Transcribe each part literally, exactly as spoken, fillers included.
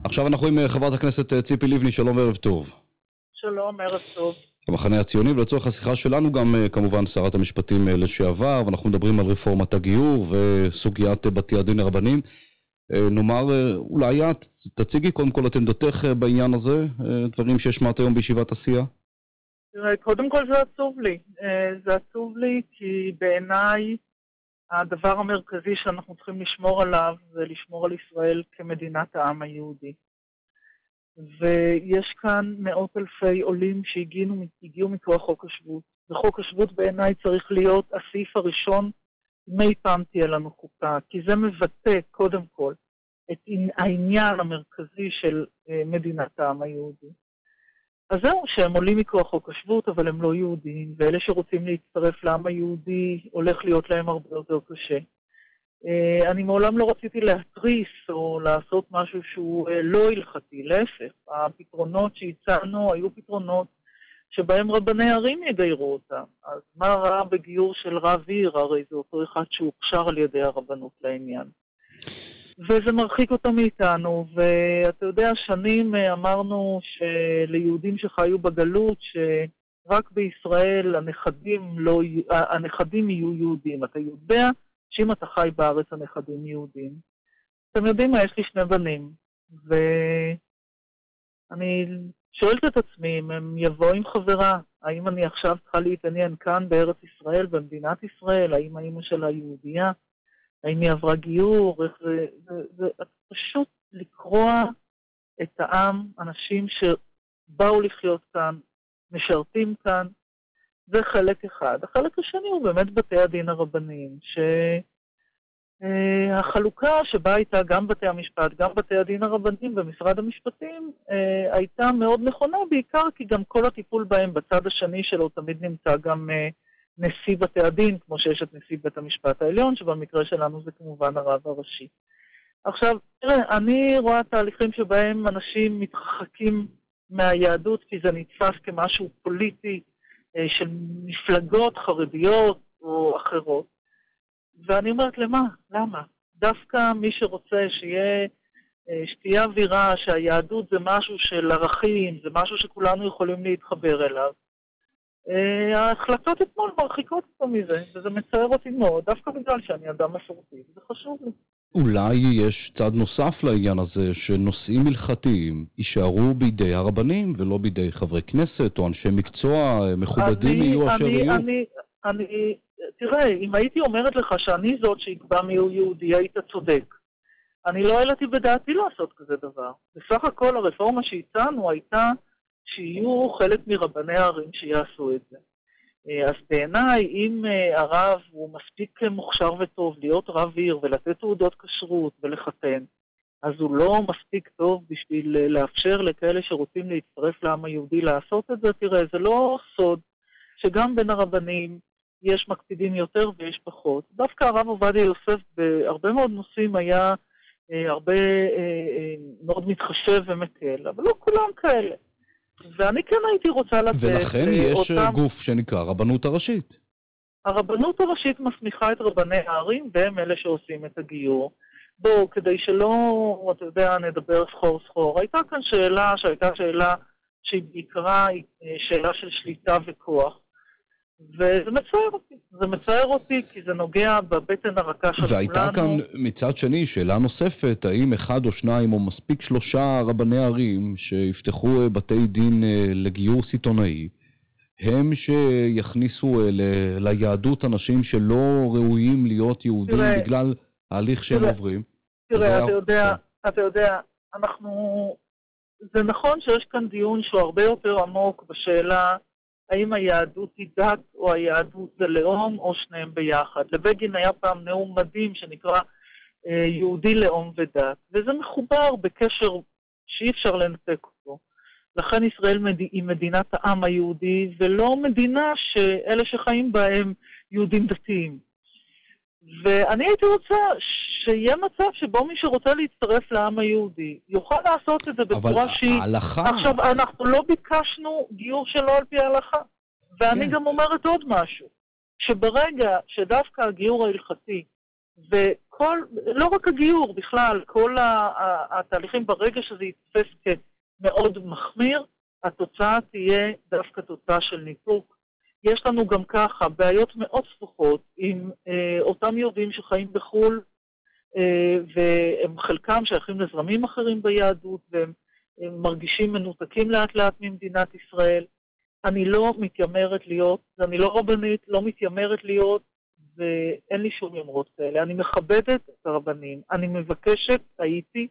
עכשיו אנחנו עם חברת הכנסת ציפי לבני, שלום וערב טוב. שלום, ערב טוב. המחנה הציוני, ולצורך השיחה שלנו גם כמובן שרת המשפטים לשעבר, ואנחנו מדברים על רפורמת הגיור וסוגיית בתי הדין הרבניים. נאמר, אולי את תציגי קודם כל את עמדתך בעניין הזה, דברים שהשמעת היום בישיבת הסיעה. קודם כל זה עצוב לי. זה עצוב לי כי בעיניי הדבר המרכזי שאנחנו צריכים לשמור עליו זה לשמור על ישראל כמדינת העם היהודי. ויש כאן מאות אלפי עולים שהגיעו, הגיעו מכוח חוק השבות. וחוק השבות בעיניי צריך להיות הסעיף הראשון מי פעם תהיה לנו חוקה, כי זה מבטא קודם כל את העניין המרכזי של מדינת העם היהודי. אז זהו, שהם עולים מכוח חוק השבות, אבל הם לא יהודים, ואלה שרוצים להצטרף לעם היהודי הולך להיות להם הרבה יותר קשה. אני מעולם לא רציתי להתריס או לעשות משהו שהוא לא הלכתי, להפך. הפתרונות שהצענו היו פתרונות שבהם רבני ערים יגיירו אותם. אז מה רע בגיור של רב עיר? הרי זה אותו אחד שהוכשר על ידי הרבנות לעניין. וזה מרחיק אותו מאיתנו, ואתה יודע, שנים אמרנו שליהודים שחיו בגלות, שרק בישראל הנכדים, לא, הנכדים יהיו יהודים. אתה יודע שאם אתה חי בארץ הנכדים יהודים. אתם יודעים מה? יש לי שני בנים, ואני שואלת את עצמי אם הם יבואו עם חברה, האם אני עכשיו צריכה להתעניין כאן בארץ ישראל, במדינת ישראל, האם האמא שלה יהודייה, האם היא עברה גיור, איך זה, זה, זה, זה פשוט לקרוע את העם, אנשים שבאו לחיות כאן, משרתים כאן, זה חלק אחד. החלק השני הוא באמת בתי הדין הרבניים, שהחלוקה שבה הייתה גם בתי המשפט, גם בתי הדין הרבניים במשרד המשפטים, הייתה מאוד נכונה, בעיקר כי גם כל הטיפול בהם בצד השני שלו תמיד נמצא גם נשיא בתי הדין, כמו שיש את נשיא בית המשפט העליון, שבמקרה שלנו זה כמובן הרב הראשי. עכשיו, תראה, אני רואה תהליכים שבהם אנשים מתרחקים מהיהדות, כי זה נתפס כמשהו פוליטי, של מפלגות חרדיות או אחרות. ואני אומרת, למה? למה? דווקא מי שרוצה שיהיה, שתהיה אווירה, שהיהדות זה משהו של ערכים, זה משהו שכולנו יכולים להתחבר אליו. ההחלטות אתמול מרחיקות אותו מזה, וזה מצער אותי מאוד, דווקא בגלל שאני אדם מסורתי, זה חשוב לי. אולי יש צד נוסף לעניין הזה, שנושאים הלכתיים יישארו בידי הרבנים, ולא בידי חברי כנסת או אנשי מקצוע מכובדים יהיו אשר יהיו? אני, אני, תראה, אם הייתי אומרת לך שאני זאת שיקבע מיהו יהודי, היית צודק. אני לא העליתי בדעתי לעשות כזה דבר. בסך הכל הרפורמה שהצענו הייתה שיהיו חלק מרבני הערים שיעשו את זה. אז בעיניי, אם הרב הוא מספיק מוכשר וטוב להיות רב עיר ולתת תעודות כשרות ולחתן, אז הוא לא מספיק טוב בשביל לאפשר לכאלה שרוצים להצטרף לעם היהודי לעשות את זה. תראה, זה לא סוד שגם בין הרבנים יש מקפידים יותר ויש פחות. דווקא הרב עובדיה יוסף בהרבה מאוד נושאים היה הרבה מאוד מתחשב ומקל, אבל לא כולם כאלה. ואני כן הייתי רוצה לתת ולכן יש אותם... גוף שנקרא רבנות הראשית. הרבנות הראשית מסמיכה את רבני הערים, והם אלה שעושים את הגיור. בואו, כדי שלא, אתה יודע, נדבר סחור סחור. הייתה כאן שאלה, שהייתה שאלה שהיא בעיקרה שאלה של שליטה וכוח. וזה מצער אותי. זה מצער אותי כי זה נוגע בבטן הרכה של כולנו. והייתה כאן מצד שני שאלה נוספת, האם אחד או שניים או מספיק שלושה רבני ערים שיפתחו בתי דין לגיור סיטונאי, הם שיכניסו ל- ליהדות אנשים שלא ראויים להיות יהודים תראה, בגלל ההליך שהם תראה, עוברים? תראה, אתה יודע, אתה יודע, אנחנו... זה נכון שיש כאן דיון שהוא הרבה יותר עמוק בשאלה האם היהדות היא דת או היהדות זה לאום או שניהם ביחד. לבגין היה פעם נאום מדהים שנקרא אה, יהודי לאום ודת, וזה מחובר בקשר שאי אפשר לנתק אותו. לכן ישראל מד... היא מדינת העם היהודי ולא מדינה שאלה שחיים בהם יהודים דתיים. ואני הייתי רוצה שיהיה מצב שבו מי שרוצה להצטרף לעם היהודי יוכל לעשות את זה בצורה שהיא... אבל ההלכה... עכשיו, אנחנו לא ביקשנו גיור שלא על פי ההלכה. ואני כן. גם אומרת עוד משהו, שברגע שדווקא הגיור ההלכתי וכל, לא רק הגיור, בכלל, כל התהליכים ברגע שזה יתפס כמאוד מחמיר, התוצאה תהיה דווקא תוצאה של ניתוק. יש לנו גם ככה בעיות מאוד ספוחות עם אה, אותם יהודים שחיים בחול, אה, והם חלקם שייכים לזרמים אחרים ביהדות, והם מרגישים מנותקים לאט לאט ממדינת ישראל. אני לא מתיימרת להיות, אני לא רבנית, לא מתיימרת להיות, ואין לי שום יומרות כאלה. אני מכבדת את הרבנים. אני מבקשת, הייתי,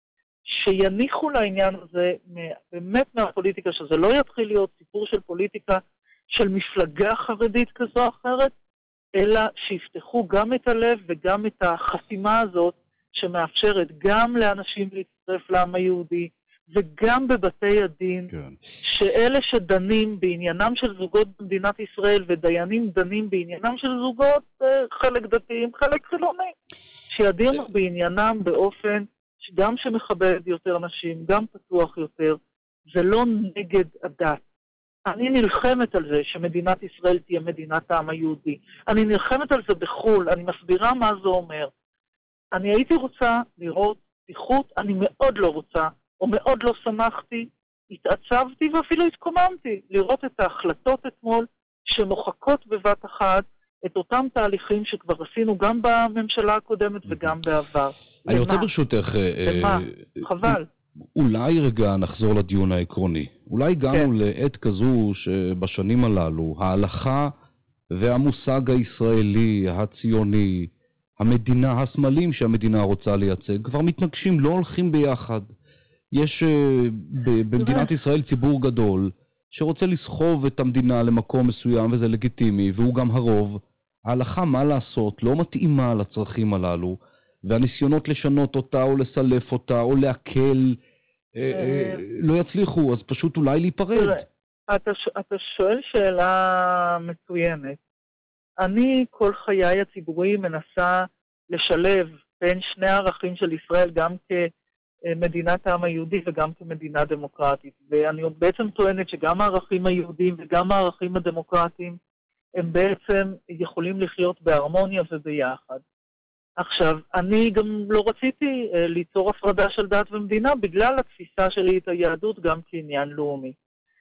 שיניחו לעניין הזה באמת מהפוליטיקה, שזה לא יתחיל להיות סיפור של פוליטיקה של מפלגה חרדית כזו או אחרת, אלא שיפתחו גם את הלב וגם את החסימה הזאת שמאפשרת גם לאנשים להצטרף לעם היהודי, וגם בבתי הדין, כן. שאלה שדנים בעניינם של זוגות במדינת ישראל, ודיינים דנים בעניינם של זוגות, חלק דתיים, חלק חילוני, שידין בעניינם באופן גם שמכבד יותר נשים, גם פתוח יותר, זה לא נגד הדת. אני נלחמת על זה שמדינת ישראל תהיה מדינת העם היהודי. אני נלחמת על זה בחול, אני מסבירה מה זה אומר. אני הייתי רוצה לראות פתיחות, אני מאוד לא רוצה, או מאוד לא שמחתי, התעצבתי ואפילו התקוממתי לראות את ההחלטות אתמול שמוחקות בבת אחת את אותם תהליכים שכבר עשינו גם בממשלה הקודמת וגם בעבר. אני רוצה ברשותך... למה? חבל. אולי רגע נחזור לדיון העקרוני. אולי הגענו לעת כזו שבשנים הללו ההלכה והמושג הישראלי, הציוני, המדינה, הסמלים שהמדינה רוצה לייצג, כבר מתנגשים, לא הולכים ביחד. יש במדינת ישראל ציבור גדול שרוצה לסחוב את המדינה למקום מסוים, וזה לגיטימי, והוא גם הרוב. ההלכה, מה לעשות, לא מתאימה לצרכים הללו, והניסיונות לשנות אותה או לסלף אותה או להקל לא יצליחו, אז פשוט אולי להיפרד. אתה שואל שאלה מצוינת. אני כל חיי הציבורי מנסה לשלב בין שני הערכים של ישראל, גם כמדינת העם היהודי וגם כמדינה דמוקרטית. ואני בעצם טוענת שגם הערכים היהודיים וגם הערכים הדמוקרטיים הם בעצם יכולים לחיות בהרמוניה וביחד. עכשיו, אני גם לא רציתי uh, ליצור הפרדה של דת ומדינה בגלל התפיסה שלי את היהדות גם כעניין לאומי.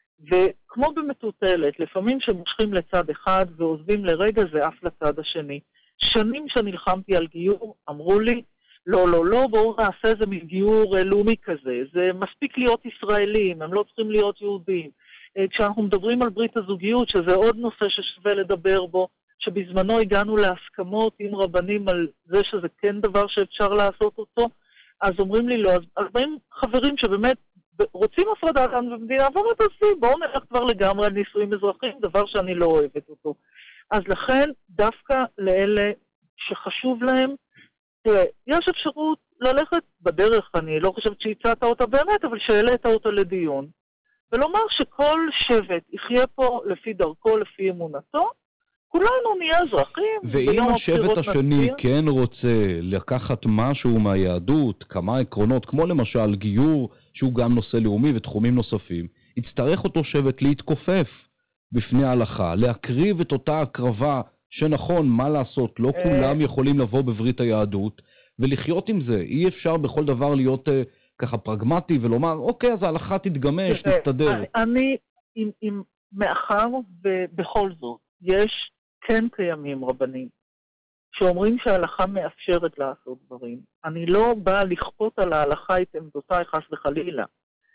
וכמו במטוטלת, לפעמים שמושכים לצד אחד ועוזבים לרגע זה אף לצד השני. שנים שנלחמתי על גיור, אמרו לי, לא, לא, לא, בואו נעשה איזה מין גיור uh, לאומי כזה. זה מספיק להיות ישראלים, הם לא צריכים להיות יהודים. Uh, כשאנחנו מדברים על ברית הזוגיות, שזה עוד נושא ששווה לדבר בו, שבזמנו הגענו להסכמות עם רבנים על זה שזה כן דבר שאפשר לעשות אותו, אז אומרים לי לא, אז ארבעים חברים שבאמת רוצים הפרדת דת ומדינה, אבל תעשי, בואו נלך כבר לגמרי על נישואים אזרחיים, דבר שאני לא אוהבת אותו. אז לכן, דווקא לאלה שחשוב להם, תראה, יש אפשרות ללכת בדרך, אני לא חושבת שהצעת אותה באמת, אבל שהעלית אותה לדיון, ולומר שכל שבט יחיה פה לפי דרכו, לפי אמונתו, כולנו נהיה אזרחים. ואם השבט השני כן רוצה לקחת משהו מהיהדות, כמה עקרונות, כמו למשל גיור, שהוא גם נושא לאומי ותחומים נוספים, יצטרך אותו שבט להתכופף בפני ההלכה, להקריב את אותה הקרבה שנכון, מה לעשות, לא כולם יכולים לבוא בברית היהדות, ולחיות עם זה. אי אפשר בכל דבר להיות ככה פרגמטי ולומר, אוקיי, אז ההלכה תתגמש, תסתדר. אני, עם מאחר ובכל זאת, יש כן קיימים רבנים שאומרים שההלכה מאפשרת לעשות דברים. אני לא באה לכפות על ההלכה את עמדותיי חס וחלילה.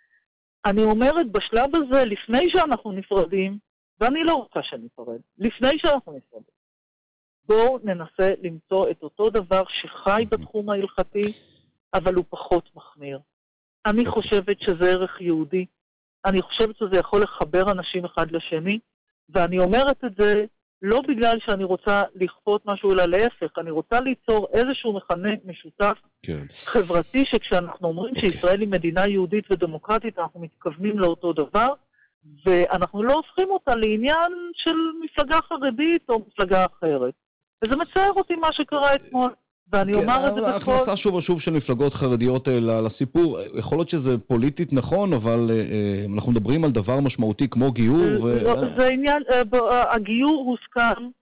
אני אומרת בשלב הזה, לפני שאנחנו נפרדים, ואני לא רוצה שניפרד, לפני שאנחנו נפרדים, בואו ננסה למצוא את אותו דבר שחי בתחום ההלכתי, אבל הוא פחות מחמיר. אני חושבת שזה ערך יהודי, אני חושבת שזה יכול לחבר אנשים אחד לשני, ואני אומרת את זה לא בגלל שאני רוצה לכפות משהו, אלא להפך, אני רוצה ליצור איזשהו מכנה משותף כן. חברתי, שכשאנחנו אומרים okay. שישראל היא מדינה יהודית ודמוקרטית, אנחנו מתכוונים לאותו דבר, ואנחנו לא הופכים אותה לעניין של מפלגה חרדית או מפלגה אחרת. וזה מצער אותי מה שקרה אתמול, ואני כן, אומר את זה בכל... ההכנסה שוב ושוב של מפלגות חרדיות לסיפור, יכול להיות שזה פוליטית נכון, אבל uh, אנחנו מדברים על דבר משמעותי כמו גיור. ו... זה עניין, uh, הגיור הוסכם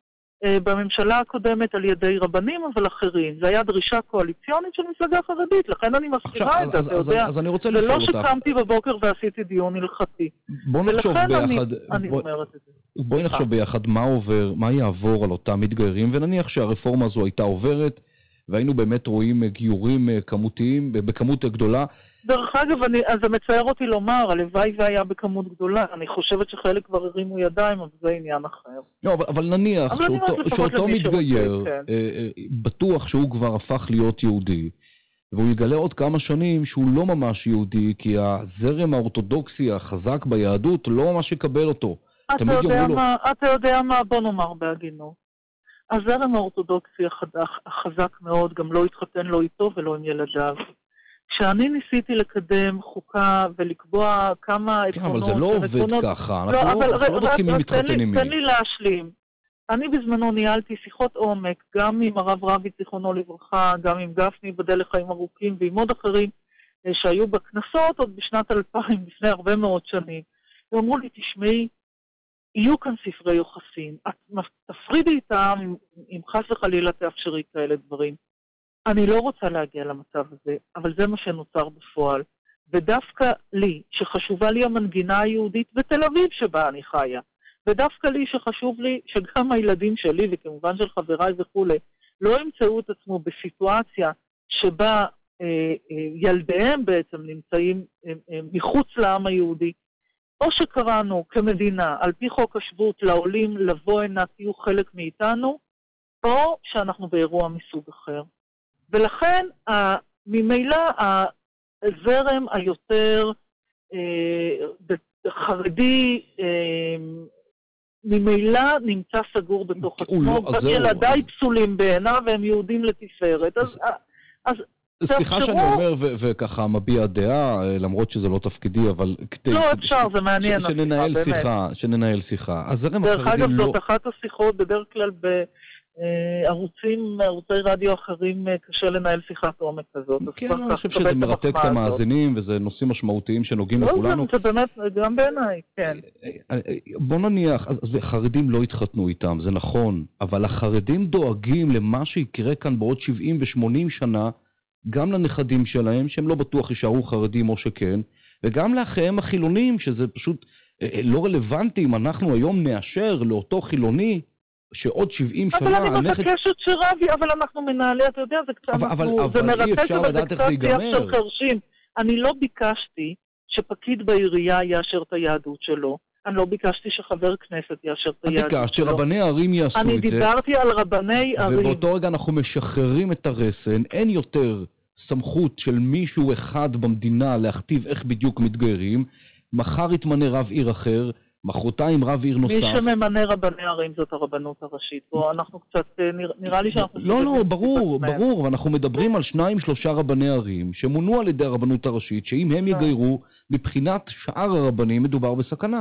בממשלה הקודמת על ידי רבנים, אבל אחרים. זה היה דרישה קואליציונית של מפלגה חרדית, לכן אני מזכירה את זה, אתה יודע. אז אני רוצה לשאול אותך. ולא שקמתי בבוקר ועשיתי דיון הלכתי. בוא נחשוב ביחד. אני אומרת את זה. בואי נחשוב ביחד מה עובר, מה יעבור על אותם מתגיירים, ונניח שהרפורמה הזו הייתה עוברת, והיינו באמת רואים גיורים כמותיים, בכמות גדולה. דרך אגב, אני, אז זה מצער אותי לומר, הלוואי והיה בכמות גדולה. אני חושבת שחלק כבר הרימו ידיים, אבל זה עניין אחר. לא, אבל, אבל נניח אבל שאותו, שאותו מתגייר, כן. אה, אה, בטוח שהוא כבר הפך להיות יהודי, והוא יגלה עוד כמה שנים שהוא לא ממש יהודי, כי הזרם האורתודוקסי החזק ביהדות לא ממש יקבל אותו. אתה יודע, מה, לו... אתה יודע מה, בוא נאמר בהגינות. הזרם האורתודוקסי החזק מאוד, גם לא התחתן לו איתו ולא עם ילדיו. כשאני ניסיתי לקדם חוקה ולקבוע כמה עקרונות... כן, אבל זה לא עובד ככה, אנחנו לא בודקים מי מתחתן עם מי. תן לי להשלים. אני בזמנו ניהלתי שיחות עומק, גם עם הרב רביץ זיכרונו לברכה, גם עם גפני בדל לחיים ארוכים, ועם עוד אחרים שהיו בכנסות עוד בשנת אלפיים, לפני הרבה מאוד שנים. ואמרו לי, תשמעי, יהיו כאן ספרי יוחסין, את תפרידי איתם, אם חס וחלילה תאפשרי כאלה דברים. אני לא רוצה להגיע למצב הזה, אבל זה מה שנוצר בפועל. ודווקא לי, שחשובה לי המנגינה היהודית בתל אביב שבה אני חיה, ודווקא לי שחשוב לי שגם הילדים שלי, וכמובן של חבריי וכו', לא ימצאו את עצמו בסיטואציה שבה אה, אה, ילדיהם בעצם נמצאים אה, אה, מחוץ לעם היהודי, או שקראנו כמדינה, על פי חוק השבות, לעולים לבוא הנה, תהיו חלק מאיתנו, או שאנחנו באירוע מסוג אחר. ולכן, ממילא הזרם היותר אה, חרדי, אה, ממילא נמצא סגור בתוך עצמו, ילדיי פסולים בעיניו והם יהודים לתפארת. אז, אז סליחה שאני אומר וככה מביע דעה, למרות שזה לא תפקידי, אבל... לא אפשר, זה מעניין. שננהל שיחה, שננהל שיחה. דרך אגב, זאת אחת השיחות, בדרך כלל בערוצים, ערוצי רדיו אחרים, קשה לנהל שיחת עומק כזאת. כן, אני חושב שזה מרתק את המאזינים, וזה נושאים משמעותיים שנוגעים לכולנו. זה באמת, גם בעיניי, כן. בוא נניח, חרדים לא התחתנו איתם, זה נכון, אבל החרדים דואגים למה שיקרה כאן בעוד שבעים ושמונים שנה, גם לנכדים שלהם, שהם לא בטוח יישארו חרדים או שכן, וגם לאחיהם החילונים, שזה פשוט לא רלוונטי אם אנחנו היום נאשר לאותו חילוני, שעוד שבעים שנה... אבל אני מבקשת שרבי, אבל אנחנו מנהלי, אתה יודע, זה קצת... אבל אי אפשר לדעת איך זה ייגמר. אני לא ביקשתי שפקיד בעירייה יאשר את היהדות שלו. אני לא ביקשתי שחבר כנסת יאשר את היהדות שלו. ביקשת שרבני ערים יעשו את זה. אני דיברתי על רבני ערים. ובאותו רגע אנחנו משחררים את הרסן, אין יותר סמכות של מישהו אחד במדינה להכתיב איך בדיוק מתגיירים, מחר יתמנה רב עיר אחר, מחרתיים רב עיר נוסף. מי שממנה רבני ערים זאת הרבנות הראשית. בוא, אנחנו קצת, נראה לי שאנחנו... לא, לא, ברור, ברור, ואנחנו מדברים על שניים, שלושה רבני ערים, שמונו על ידי הרבנות הראשית, שאם הם יגיירו, מבחינת שאר הרבנים מדובר בסכנה.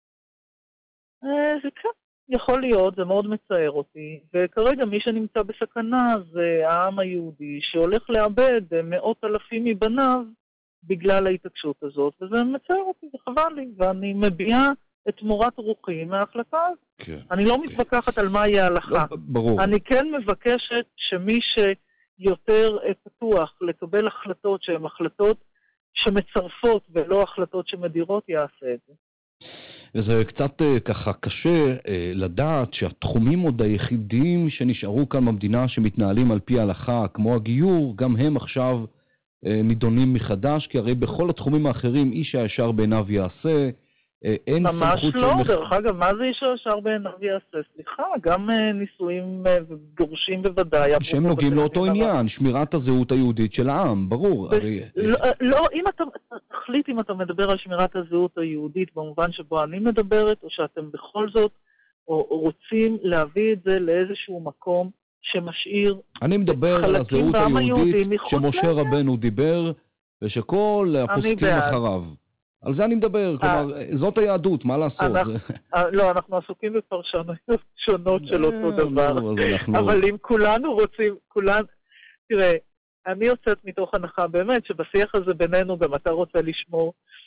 זה כן, יכול להיות, זה מאוד מצער אותי, וכרגע מי שנמצא בסכנה זה העם היהודי, שהולך לאבד מאות אלפים מבניו בגלל ההתעקשות הזאת, וזה מצער אותי, זה חבל לי, ואני מביעה את מורת רוחי מההחלטה הזאת. כן, אני לא כן. מתווכחת על מה יהיה ההלכה. לא, ברור. אני כן מבקשת שמי שיותר פתוח לקבל החלטות שהן החלטות שמצרפות ולא החלטות שמדירות יעשה את זה. וזה קצת ככה קשה לדעת שהתחומים עוד היחידים שנשארו כאן במדינה שמתנהלים על פי ההלכה, כמו הגיור, גם הם עכשיו נידונים מחדש, כי הרי בכל התחומים האחרים איש הישר בעיניו יעשה, אין סמכות... ממש לא, של... דרך אגב, מה זה איש הישר בעיניו יעשה? סליחה, גם נישואים וגורשים בוודאי. שהם נוגעים לאותו עניין, שמירת הזהות היהודית של העם, ברור. לא, אם אתה תחליט אם אתה מדבר על שמירת הזהות היהודית במובן שבו אני מדברת, או שאתם בכל זאת רוצים להביא את זה לאיזשהו מקום שמשאיר... אני מדבר על הזהות היהודית שמשה רבנו דיבר, ושכל הפוסקים אחריו. על זה אני מדבר, כלומר, זאת היהדות, מה לעשות? לא, אנחנו עסוקים בפרשנויות שונות של אותו דבר, אבל אם כולנו רוצים, תראה, אני יוצאת מתוך הנחה באמת שבשיח הזה בינינו גם אתה רוצה לשמור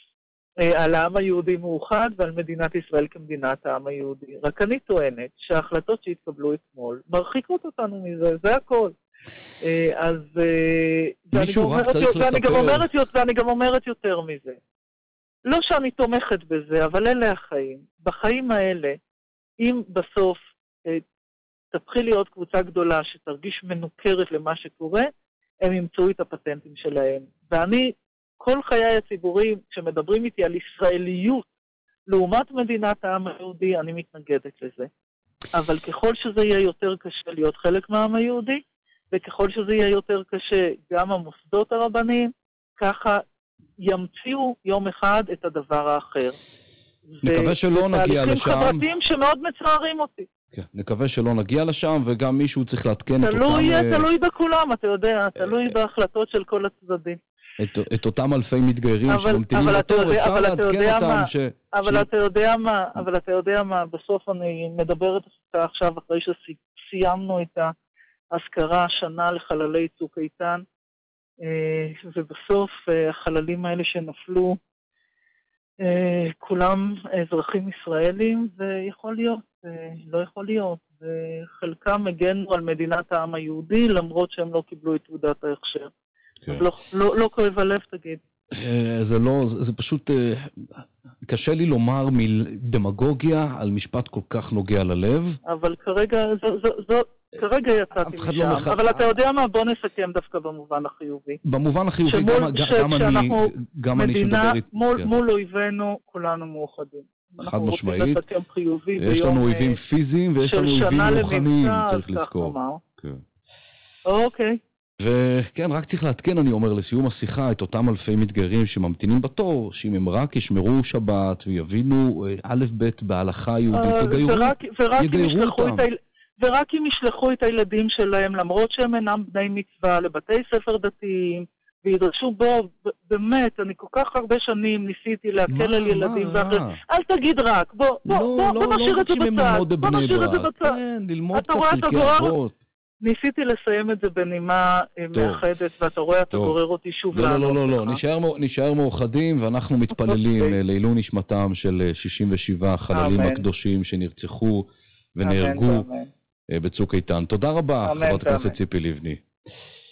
על העם היהודי מאוחד ועל מדינת ישראל כמדינת העם היהודי. רק אני טוענת שההחלטות שהתקבלו אתמול מרחיקות אותנו מזה, זה הכל. אז מישהו רק צריך לספר. ואני גם אומרת יותר מזה. לא שאני תומכת בזה, אבל אלה החיים. בחיים האלה, אם בסוף תתחיל להיות קבוצה גדולה שתרגיש מנוכרת למה שקורה, הם ימצאו את הפטנטים שלהם. ואני, כל חיי הציבורים, כשמדברים איתי על ישראליות, לעומת מדינת העם היהודי, אני מתנגדת לזה. אבל ככל שזה יהיה יותר קשה להיות חלק מהעם היהודי, וככל שזה יהיה יותר קשה גם המוסדות הרבניים, ככה ימציאו יום אחד את הדבר האחר. נקווה שלא נגיע לשם. תהליכים חברתיים שמאוד מצערים אותי. כן, נקווה שלא נגיע לשם, וגם מישהו צריך להתקן את אותם... תלוי, תלוי בכולם, אתה יודע, תלוי בהחלטות של כל הצדדים. את, את אותם אלפי מתגיירים שממתינים לתור, אפשר לעדכן אותם ש... אבל אתה יודע מה, אבל אתה יודע מה, בסוף אני מדברת עכשיו אחרי שסיימנו את ההזכרה השנה לחללי צוק איתן, ובסוף החללים האלה שנפלו, כולם אזרחים ישראלים, ויכול להיות, לא יכול להיות, וחלקם הגנו על מדינת העם היהודי, למרות שהם לא קיבלו את תעודת ההכשר. אז לא, לא, לא כואב הלב, תגיד. זה לא, זה פשוט, קשה לי לומר דמגוגיה על משפט כל כך נוגע ללב. אבל כרגע, זו, זו, זו, כרגע יצאתי משם. אבל אתה יודע מה, בוא נסכם דווקא במובן החיובי. במובן החיובי, גם אני שמדבר איתי. מול אויבינו, כולנו מאוחדים. חד משמעית. יש לנו אויבים פיזיים ויש לנו אויבים רוחניים, צריך לזכור. אוקיי. וכן, רק צריך להתקן, אני אומר, לסיום השיחה, את אותם אלפי מתגיירים שממתינים בתור, שאם הם רק ישמרו שבת ויבינו א' ב' בהלכה היהודית, יגיירו אותם. ורק אם ישלחו את הילדים שלהם, למרות שהם אינם בני מצווה, לבתי ספר דתיים, וידרשו בו, באמת, אני כל כך הרבה שנים ניסיתי להקל על ילדים ואחרים. אל תגיד רק, בוא, בוא נשאיר את זה בצד. בוא נשאיר את זה בצד. כן, ללמוד פה פרקי אבות. ניסיתי לסיים את זה בנימה מאחדת, ואתה רואה, אתה גורר אותי שוב לענות. לא, לא, לא, לא, נשאר מאוחדים, ואנחנו מתפללים לעילוי נשמתם של שישים ושבעה חללים הקדושים שנרצחו ונהרגו בצוק איתן. תודה רבה, חברת הכנסת ציפי לבני.